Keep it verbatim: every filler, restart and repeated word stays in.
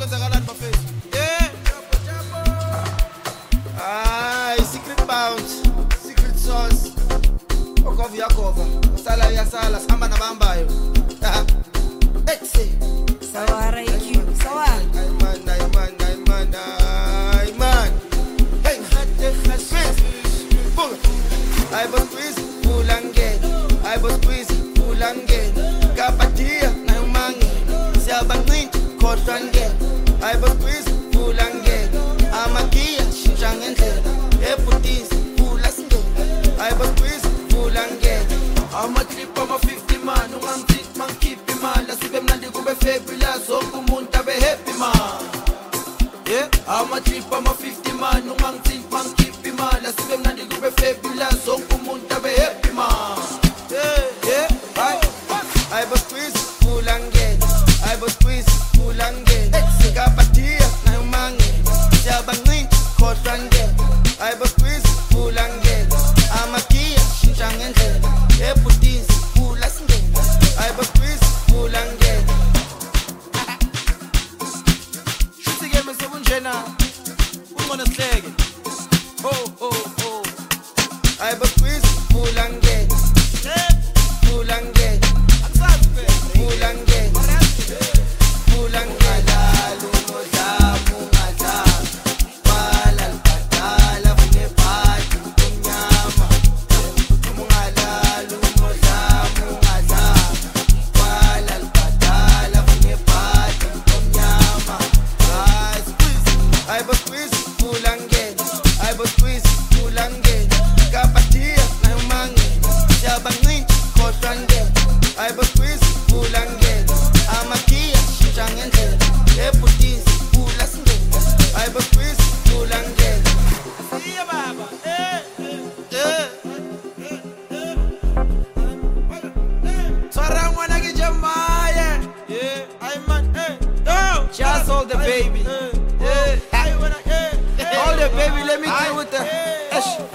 kwenzakalani bafethu? Eh, ah, secret bounce, secret sauce. Okova yakova, usala uyasala, sihamba nabambayo. Let's see. Sawa Raiki, sawa. Ay man, ay man, ay man, ay man. Hey, hatte khaswis. Boom. I was squeeze, full again. I was squeeze, full again. Kapatia, na umange. Siabangin, kodwa again. I was squeeze, full again. Amakia, shinjangendlela. Eputis, full again. I was squeeze, full again. I'm a trip, I'm a fifty man. No man think man keep him man. La sibe mnandi kube fabulous. Oku munta be happy man. Yeah, I'm a trip, I'm a fifty man. No man think man keep him man. La sibe mnandi kube fabulous. Oku munta be happy man. Yeah, yeah, I, I was squeeze, full again. I was squeeze, full again. Kapatia, na umange. Siabangin, kodwa again. I was squeeze, full again. Amakia, shinjangendlela. Eputis, full again. I was squeeze, full again. Shuti game se bunjena. Umona slege. Oh, oh, oh. I was squeeze, full again. Full again. Full again. Full again. I was squeeze, full again. I was squeeze, full again. Kapatia, na umange. Siabangin, kodwa again. I was squeeze, full again. Amakia, shinjangendlela. Eputis, full again. I was squeeze, full again. Yeah, baba. Eh, Yeah. Swara mwana kijamaya. Yeah, I man. Eh, oh. Just all the baby. Eh, eh. I wanna. Eh, eh. All the baby, let me deal with the. Eh, oh.